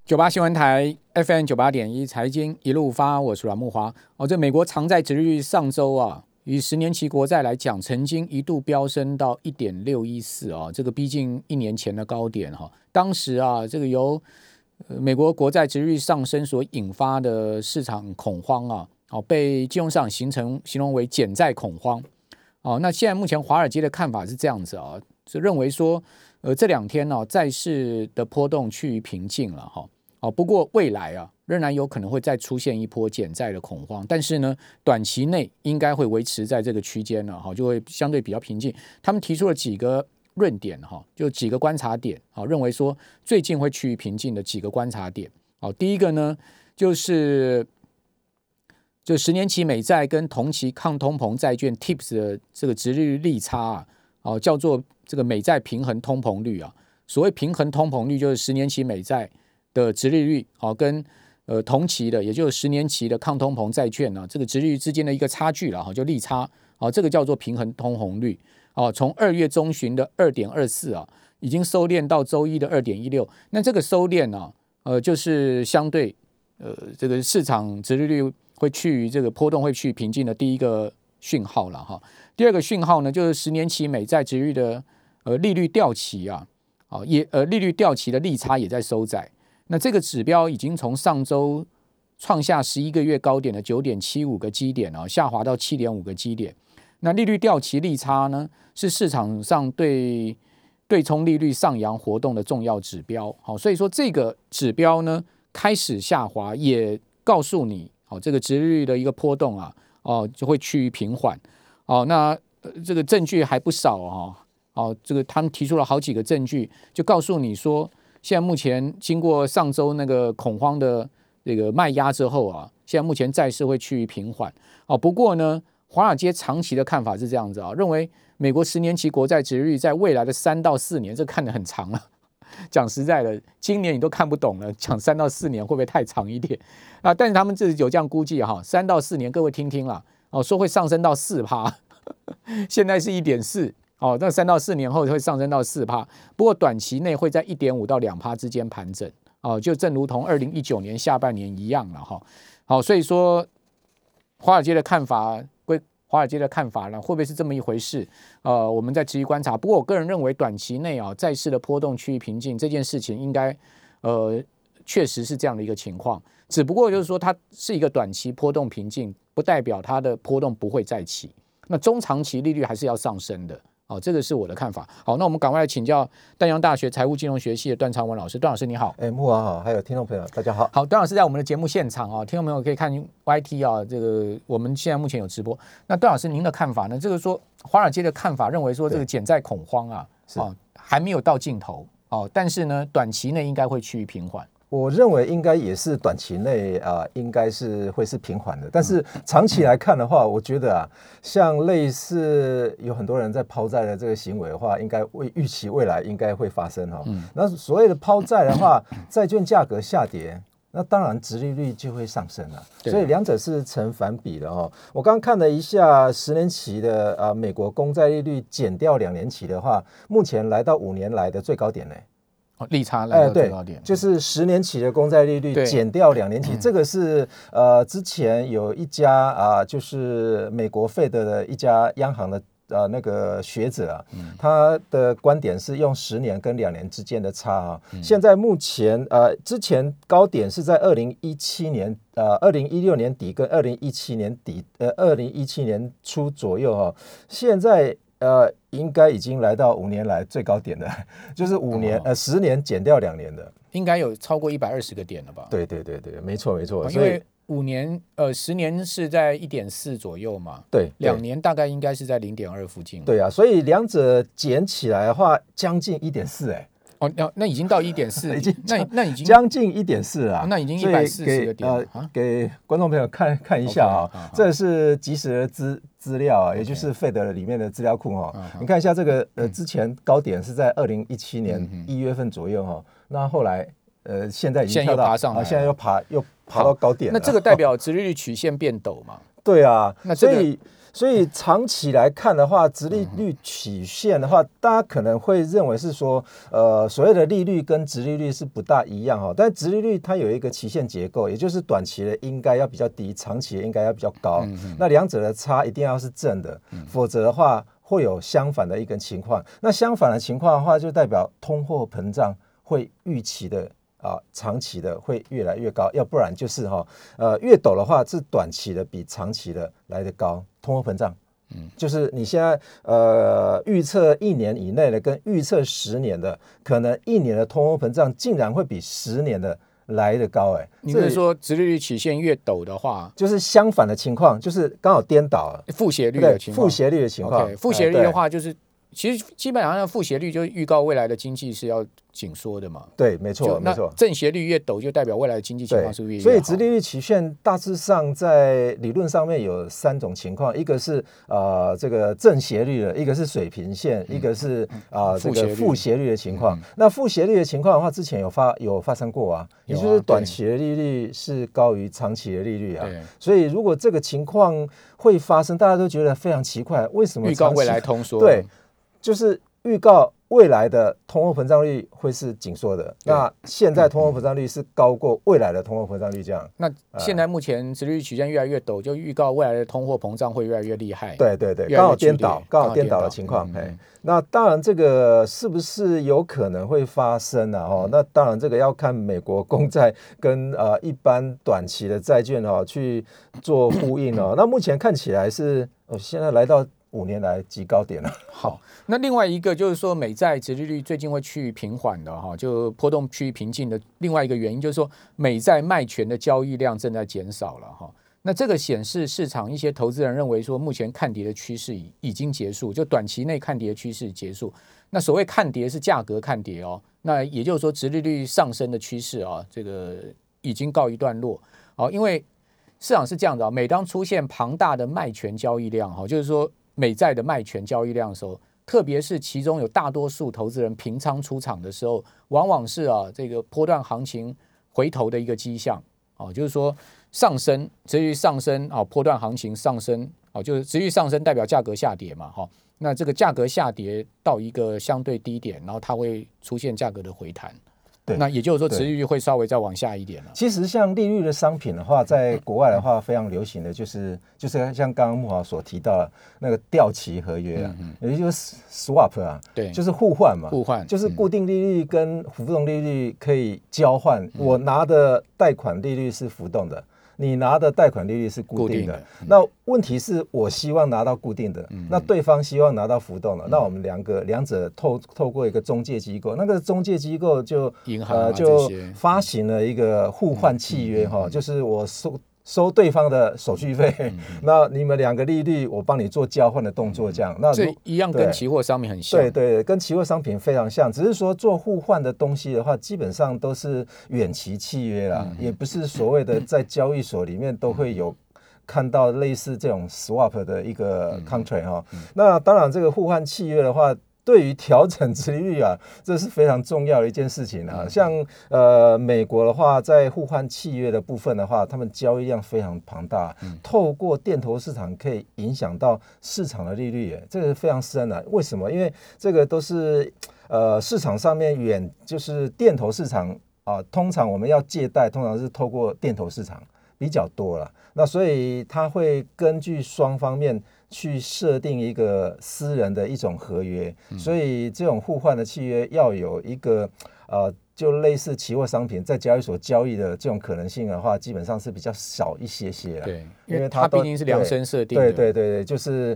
98新闻台 FM 98.1财经一路发，我是阮慕骅。这美国长债殖利率上周以10年期国债来讲，曾经一度飙升到 1.614 这个逼近1年前的高点当时这个由美国国债殖利率上升所引发的市场恐慌被金融市场形容为减债恐慌那现在目前华尔街的看法是这样子就认为说这2天债市的波动趋于平静了不过未来仍然有可能会再出现一波减债的恐慌，但是呢，短期内应该会维持在这个区间就会相对比较平静。他们提出了几个论点就几个观察点认为说最近会趋于平静的几个观察点第一个呢就10年期美债跟同期抗通膨债券 TIPS 的这个殖利率利差叫做这个美债平衡通膨率所谓平衡通膨率就是10年期美债的殖利率跟同期的也就是10年期的抗通膨债券这个殖利率之间的一个差距就利差这个叫做平衡通膨率从2月中旬的 2.24 已经收敛到周一的 2.16， 那这个收敛就是相对这个市场殖利率会趋于这个波动会趋于平静的第一个讯号了第二个讯号呢就是10年期美债殖利率的利率掉期利率掉期的利差也在收窄。那这个指标已经从上周创下11个月高点的 9.75 个基点下滑到 7.5 个基点。那利率掉期利差呢是市场上对冲利率上扬活动的重要指标所以说这个指标呢开始下滑，也告诉你这个殖利率的一个波动就会趋于平缓那这个证据还不少这个他们提出了好几个证据，就告诉你说现在目前经过上周那个恐慌的这个卖压之后现在目前债市会趋于平缓不过呢华尔街长期的看法是这样子认为美国10年期国债殖利率在未来的3到4年，这看得很长了讲实在的今年你都看不懂了，讲3到4年会不会太长一点但是他们自己有这样估计3到4年各位听听啦说会上升到 4% 现在是 1.4那3到4年后会上升到 4%， 不过短期内会在 1.5 到 2% 之间盘整就正如同2019年下半年一样了所以说华尔街的看法呢会不会是这么一回事我们在持续观察。不过我个人认为短期内债市的波动趋于平静这件事情应该确实是这样的一个情况，只不过就是说它是一个短期波动平静，不代表它的波动不会再起，那中长期利率还是要上升的这个是我的看法。好，那我们赶快来请教淡江大学财务金融学系的段昌文老师。段老师你好。 慕骅好，还有听众朋友大家好。 好，段老师在我们的节目现场听众朋友可以看 YT 这个我们现在目前有直播。那段老师您的看法呢？这个说华尔街的看法认为说这个减债恐慌还没有到尽头但是呢短期内应该会趋于平缓。 我认为应该也是短期内应该是会是平缓的，但是长期来看的话，我觉得像类似有很多人在抛债的这个行为的话，应该预期未来应该会发生那所谓的抛债的话，债券价格下跌，那当然殖利率就会上升了，所以两者是成反比的我刚看了一下10年期的美国公债利率减掉2年期的话，目前来到5年来的最高点利差来到最高点， 就是10年期的公债利率减掉2年期，这个是之前有一家就是美国费德的一家央行的那个学者他的观点是用10年跟2年之间的差现在目前之前高点是在2016年底跟2017年底2017年初左右现在应该已经来到5年来最高点了，就是10年减掉2年的， 应该有超过120个点了吧？ 对，没错。 因为10年是在 1.4 左右嘛， 对 ，2年大概应该是在 0.2 附近。 对所以两者减起来的话，将近 1.4 那已经到 1.4 那已经将近 1.4 那已经140个点给观众朋友看一下这是即时的资料也就是费德里面的资料库你看一下这个之前高点是在2017年1月份左右那后来现在已经跳到现在又爬到高点了， 那这个代表殖利率曲线变陡嘛？ 对那这个所以长期来看的话，殖利率曲线的话，大家可能会认为是说，所谓的利率跟殖利率是不大一样哈，但殖利率它有一个期限结构，也就是短期的应该要比较低，长期的应该要比较高，那两者的差一定要是正的，否则的话会有相反的一个情况。那相反的情况的话，就代表通货膨胀会预期的。长期的会越来越高，要不然就是越陡的话是短期的比长期的来得高，通货膨胀。就是你现在预测1年以内的跟预测10年的，可能1年的通货膨胀竟然会比10年的来得高。 你是说殖利率曲线越陡的话， 就是相反的情况，就是刚好颠倒了， 负斜率的情况。 负斜率的情况， 负斜率的话就是。其实基本上负斜率就预告未来的经济是要紧缩的嘛。 对，没错，没错。 正斜率越陡，就代表未来的经济情况是越好。 所以殖利率曲线大致上在理论上面有3种情况，一个是这个正斜率的，一个是水平线，一个是这个负斜率的情况。那负斜率的情况的话，之前有发生过也就是短期的利率是高于长期的利率所以如果这个情况会发生，大家都觉得非常奇怪，为什么预告未来通缩？ 对。就是预告未来的通货膨胀率会是紧缩的，那现在通货膨胀率是高过未来的通货膨胀率，这样。 那现在目前殖利率曲线越来越陡，就预告未来的通货膨胀会越来越厉害。 对对对，刚好颠倒的情况。那当然，这个是不是有可能会发生那当然，这个要看美国公债跟一般短期的债券去做呼应那目前看起来是现在来到5年来极高点了。 好，那另外一个就是说，美债殖利率最近会趋于平缓的就波动趋于平静的另外一个原因，就是说美债卖权的交易量正在减少了那这个显示市场一些投资人认为说，目前看跌的趋势已经结束，就短期内看跌的趋势结束。那所谓看跌是价格看跌那也就是说，殖利率上升的趋势这个已经告一段落因为市场是这样的每当出现庞大的卖权交易量就是说美债的卖权交易量的时候，特别是其中有大多数投资人平仓出场的时候，往往是这个波段行情回头的一个迹象就是说上升，殖利率上升波段行情上升就是殖利率上升代表价格下跌嘛那这个价格下跌到一个相对低点，然后它会出现价格的回弹。那也就是说，殖利率会稍微再往下一点了。 其实像利率的商品的话，在国外的话非常流行的就是像刚刚慕骅所提到的那个掉期合约也就是 swap 对， 就是互换嘛，就是固定利率跟浮动利率可以交换。我拿的贷款利率是浮动的，你拿的贷款利率是固定的。那问题是我希望拿到固定的，那对方希望拿到浮动的，那我们两者透过一个中介机构，那个中介机构就银行就发行了一个互换契约就是我收对方的手续费，那你们2个利率我帮你做交换的动作，这样。那这一样跟期货商品很像。 对，跟期货商品非常像，只是说做互换的东西的话，基本上都是远期契约啦，也不是所谓的在交易所里面都会有看到类似这种 swap 的一个 contract 那当然，这个互换契约的话，对于调整殖利率这是非常重要的一件事情像美国的话，在互换契约的部分的话，他们交易量非常庞大，透过电投市场可以影响到市场的利率这个非常深为什么？因为这个都是市场上面就是电投市场通常我们要借贷，通常是透过电投市场比较多了。那所以它会根据双方面去设定一个私人的一种合约，所以这种互换的契约要有一个就类似期货商品在交易所交易的这种可能性的话，基本上是比较少一些对，因为它毕竟是量身设定的。对，就是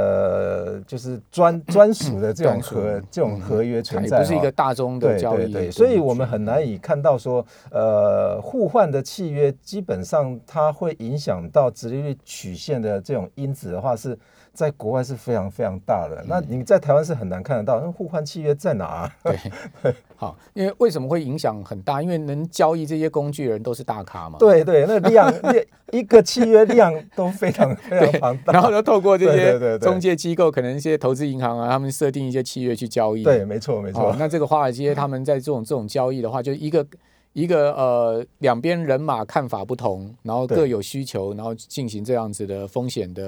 专属的这种合约存在， 它也不是一个大宗的交易。 对，所以我们很难以看到说互换的契约基本上它会影响到殖利率曲线的这种因子的话，是在国外是非常非常大的。那你在台湾是很难看得到，那互换契约在哪对，好，因为为什么会影响很大？因为能交易这些工具人都是大咖嘛。 对，那量一个契约量都非常非常庞大， 然后就透过这些中介机构，可能一些投资银行他们设定一些契约去交易。 对，没错。 那这个华尔街他们在这种交易的话，就一个两边人马看法不同，然后各有需求，然后进行这样子的风险的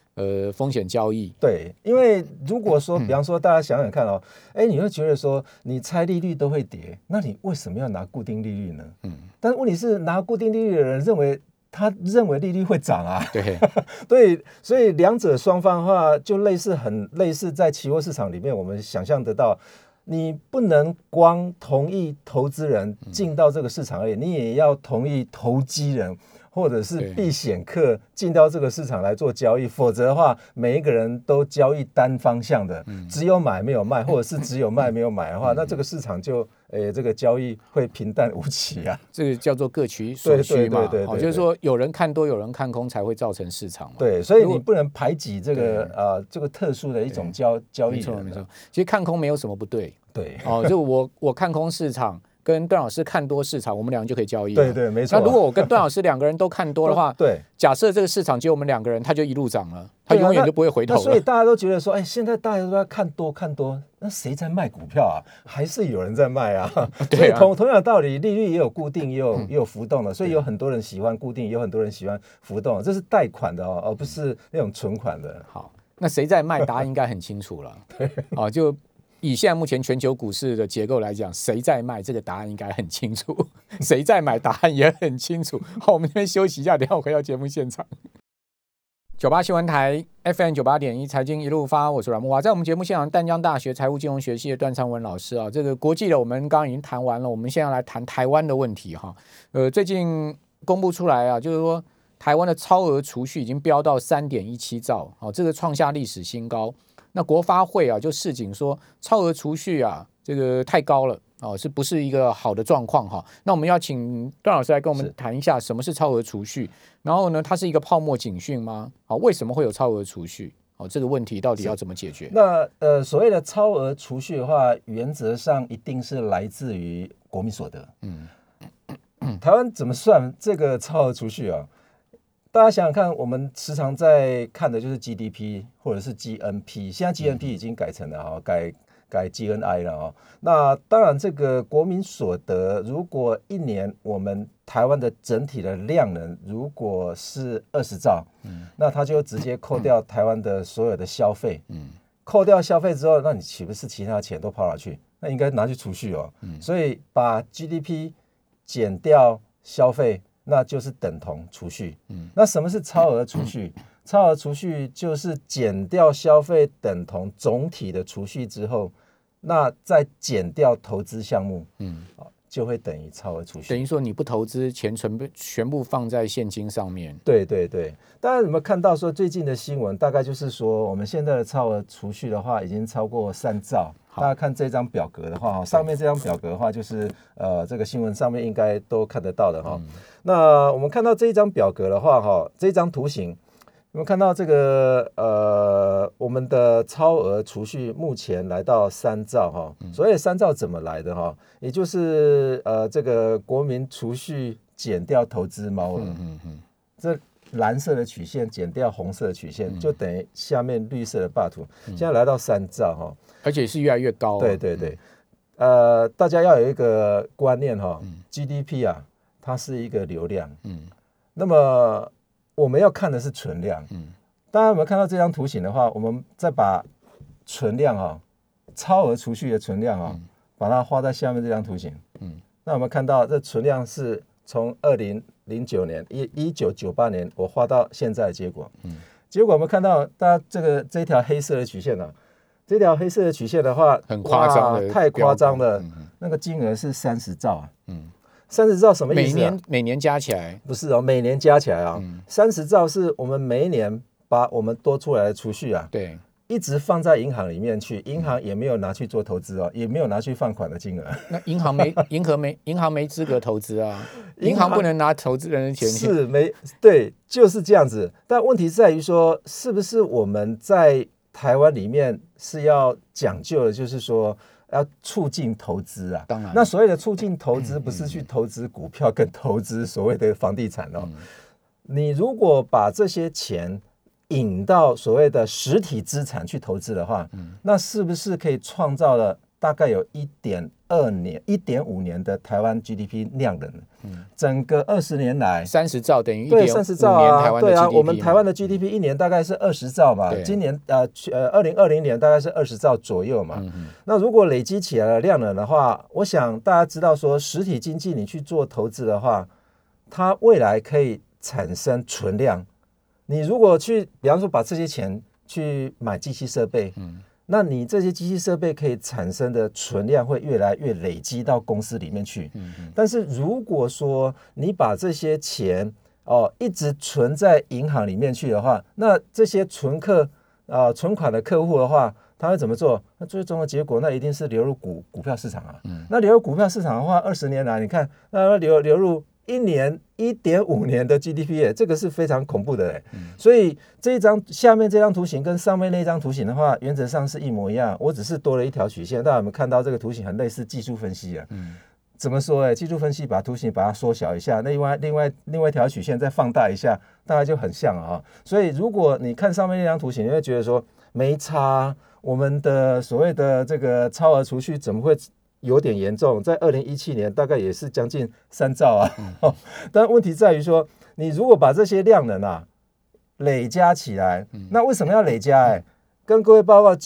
风险交易。 对，因为如果说，比方说大家想想看哦，你会觉得说你猜利率都会跌，那你为什么要拿固定利率呢？但是问题是拿固定利率的人他认为利率会涨啊。 对对，所以两者双方的话就很类似在期货市场里面我们想象得到。你不能光同意投资人进到这个市场而已，你也要同意投机人或者是避险客进到这个市场来做交易，否则的话，每一个人都交易单方向的，只有买没有卖，或者是只有卖没有买的话，那这个市场就这个交易会平淡无奇啊。 这个叫做各取所需嘛， 对， 就是说有人看多，有人看空，才会造成市场嘛。 对，所以你不能排挤这个这个特殊的一种交易人。 没错，其实看空没有什么不对。 对， 就我看空市场。跟段老师看多市场，我们两个就可以交易。 对，没错。 那如果我跟段老师两个人都看多的话， 对， 假设这个市场只有我们两个人，他就一路涨了，他永远就不会回头了。 所以大家都觉得说，现在大家都在看多，那谁在卖股票啊？还是有人在卖啊？对啊。所以同样的道理，利率也有固定，也有浮动的，所以有很多人喜欢固定，也有很多人喜欢浮动，这是贷款的而不是那种存款的。 好，那谁在卖？答案应该很清楚了。对，就。以现在目前全球股市的结构来讲，谁在卖这个答案应该很清楚，谁在买答案也很清楚。好，我们这边休息一下，等一下我回到节目现场。98新闻台 FM 98.1财经一路发，我是阮慕骅。在我们节目现场，淡江大学财务金融学系的段昌文老师啊，这个国际的我们刚刚已经谈完了，我们现在来谈台湾的问题哈。最近公布出来啊，就是说台湾的超额储蓄已经飙到3.17兆，这个创下历史新高。那国发会啊就示警说，超额储蓄啊这个太高了是不是一个好的状况哈？那我们要请段老师来跟我们谈一下什么是超额储蓄，然后呢，它是一个泡沫警讯吗？为什么会有超额储蓄？这个问题到底要怎么解决？ 那所谓的超额储蓄的话，原则上一定是来自于国民所得。台湾怎么算这个超额储蓄啊？大家想想看，我们时常在看的就是 GDP 或者是 GNP， 现在 GNP 已经改成了改 GNI 了那当然，这个国民所得，如果一年我们台湾的整体的量能如果是20兆，那它就直接扣掉台湾的所有的消费，扣掉消费之后，那你岂不是其他钱都跑哪去？那应该拿去储蓄所以把 GDP 减掉消费。那就是等同储蓄。那什么是超额储蓄？超额储蓄就是减掉消费等同总体的储蓄之后，那再减掉投资项目，就会等于超额储蓄。 等于说你不投资，钱全部放在现金上面。 对，大家有没有看到说最近的新闻？大概就是说我们现在的超额储蓄的话，已经超过3兆。大家看这张表格的话，上面这张表格的话，就是这个新闻上面应该都看得到的那我们看到这一张表格的话这张图形，我们看到这个我们的超额储蓄目前来到3兆所以3兆怎么来的也就是这个国民储蓄减掉投资毛额，这蓝色的曲线减掉红色的曲线，就等于下面绿色的霸图，现在来到3兆而且是越来越高。 对，大家要有一个观念GDP 啊，它是一个流量，那么我们要看的是存量，大家有没有看到这张图形的话，我们再把存量超额储蓄的存量把它画在下面这张图形，那我们看到这存量是从2009年1998年我画到现在的结果，结果我们看到大家这条黑色的曲线这条黑色的曲线的话， 很夸张的， 太夸张了，那个金额是30兆30兆什么意思每年加起来不是每年加起来30兆是我们每一年把我们多出来的储蓄对， 一直放在银行里面去，银行也没有拿去做投资也没有拿去放款的金额。 那银行没资格投资银行不能拿投资人的钱去。 对，就是这样子。但问题在于说，是不是我们在台湾里面是要讲究的，就是说要促进投资当然， 那所谓的促进投资，不是去投资股票跟投资所谓的房地产你如果把这些钱引到所谓的实体资产去投资的话，那是不是可以创造了大概有1.5年的台湾 GDP 量能，整个20年来 30兆等于对30兆啊，台湾的 GDP 对啊，我们台湾的 GDP 一年大概是20兆嘛，今年2020年大概是20兆左右嘛。那如果累积起来的量能的话，我想大家知道说实体经济你去做投资的话，它未来可以产生存量。你如果去比方说把这些钱去买机器设备，那你这些机器设备可以产生的存量会越来越累积到公司里面去。但是如果说你把这些钱一直存在银行里面去的话，那这些存款的客户的话，他会怎么做？那最终的结果那一定是流入股票市场啊。那流入股票市场的话，20年来你看那流入1.5年的 GDP， 这个是非常恐怖的。所以下面这张图形跟上面那张图形的话，原则上是一模一样，我只是多了一条曲线。大家有没有看到这个图形很类似技术分析啊？怎么说？技术分析把图形把它缩小一下，那另外一条曲线再放大一下，大概就很像啊。所以如果你看上面那张图形，你会觉得说没差，我们的所谓的这个超额储蓄怎么会有点严重？在2017年大概也是将近3兆啊。但问题在于说，你如果把这些量能累加起来，那为什么要累加？跟各位报告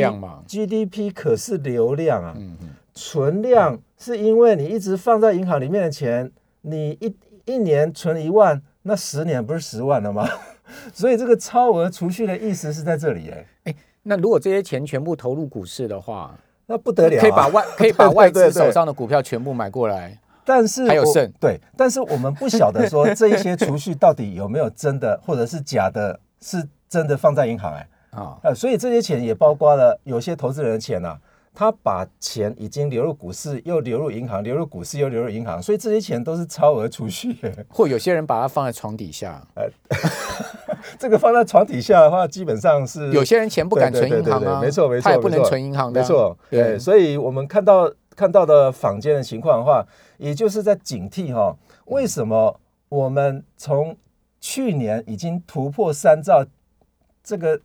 GDP 可是流量啊。存量是因为你一直放在银行里面的钱，你一年存1万，那10年不是10万了吗？所以这个超额储蓄的意思是在这里。 那如果这些钱全部投入股市的话， 那不得了， 可以把外资手上的股票全部买过来， 但是还有剩。 对，但是我们不晓得说这一些储蓄到底有没有真的或者是假的，是真的放在银行所以这些钱也包括了有些投资人的钱他把钱已经流入股市，又流入银行，流入股市又流入银行，所以这些钱都是超额储蓄。 或有些人把它放在床底下。 这个放在床底下的话，基本上是有些人钱不敢存银行啊， 没错， 他也不能存银行的， 没错。对，所以我们看到的坊间的情况的话，也就是在警惕为什么我们从去年已经突破3兆，这个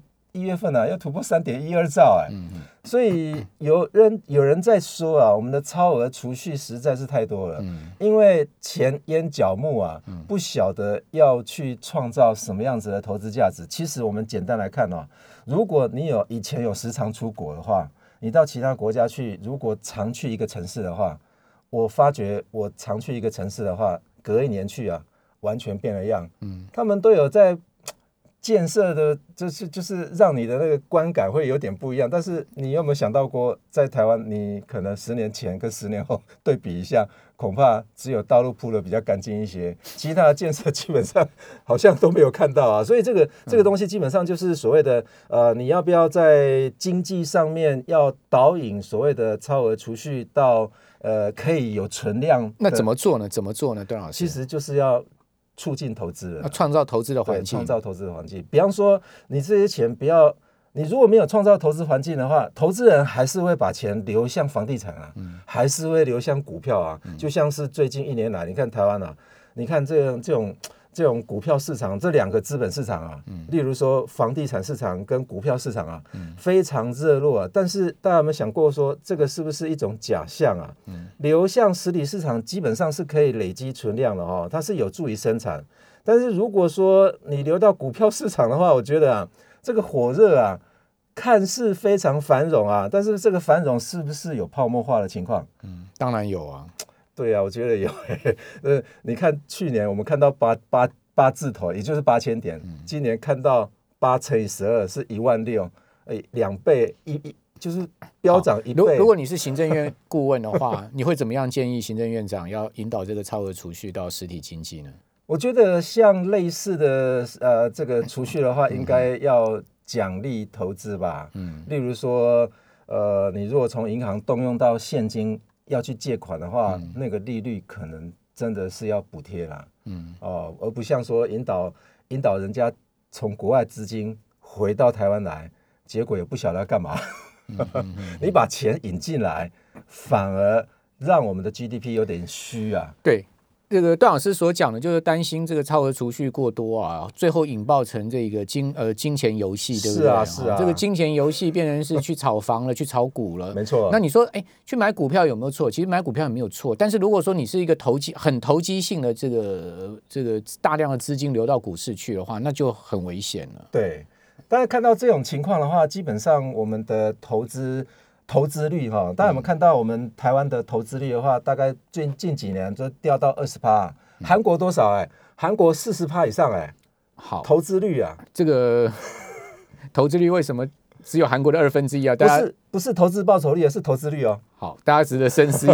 1月份要突破3.12兆所以有人在说我们的超额储蓄实在是太多了，因为钱淹脚目不晓得要去创造什么样子的投资价值。其实我们简单来看如果你以前有时常出国的话，你到其他国家去，如果常去一个城市的话，我发觉我常去一个城市的话，隔一年去完全变了样。他们都有在建设的，就是让你的那个观感会有点不一样。但是你有没有想到过，在台湾你可能10年前跟10年后对比一下，恐怕只有道路铺的比较干净一些，其他的建设基本上好像都没有看到所以这个东西基本上就是所谓的你要不要在经济上面要导引所谓的超额储蓄到可以有存量。 那怎么做呢？段老师， 其实就是要促进投资了， 创造投资的环境。 创造投资的环境。比方说，你这些钱不要，你如果没有创造投资环境的话，投资人还是会把钱流向房地产还是会流向股票就像是最近1年来，你看台湾你看这种股票市场，这2个资本市场例如说房地产市场跟股票市场非常热络但是大家有没有想过说，这个是不是一种假象流向实体市场基本上是可以累积存量的它是有助于生产。但是如果说你流到股票市场的话，我觉得这个火热看似非常繁荣但是这个繁荣是不是有泡沫化的情况？ 当然有对我觉得有你看去年我们看到八字头，也就是8000点，今年看到8乘以12是16000，2倍就是飙涨1倍。 如果你是行政院顾问的话，你会怎么样建议行政院长要引导这个超额储蓄到实体经济呢？ 我觉得像类似的这个储蓄的话，应该要奖励投资吧。例如说你如果从银行动用到现金要去借款的话，那个利率可能真的是要补贴啦。而不像说引导人家从国外资金回到台湾来，结果也不晓得要干嘛。你把钱引进来，反而让我们的 GDP 有点虚对， 这个段老师所讲的，就是担心这个超额储蓄过多啊，最后引爆成这个金钱游戏，对不对？ 是啊，是啊， 这个金钱游戏变成是去炒房了，去炒股了， 没错。 那你说，去买股票有没有错？其实买股票也没有错，但是如果说你是一个很投机性的这个大量的资金流到股市去的话，那就很危险了。 对，大家看到这种情况的话，基本上我们的投资率哈，大家有没有看到我们台湾的投资率的话，大概近几年就掉到20%，韩国多少？韩国40%以上好， 投资率啊， 这个投资率为什么只有韩国的1/2啊？ 不是投资报酬率，是投资率哦。 好，大家值得深思。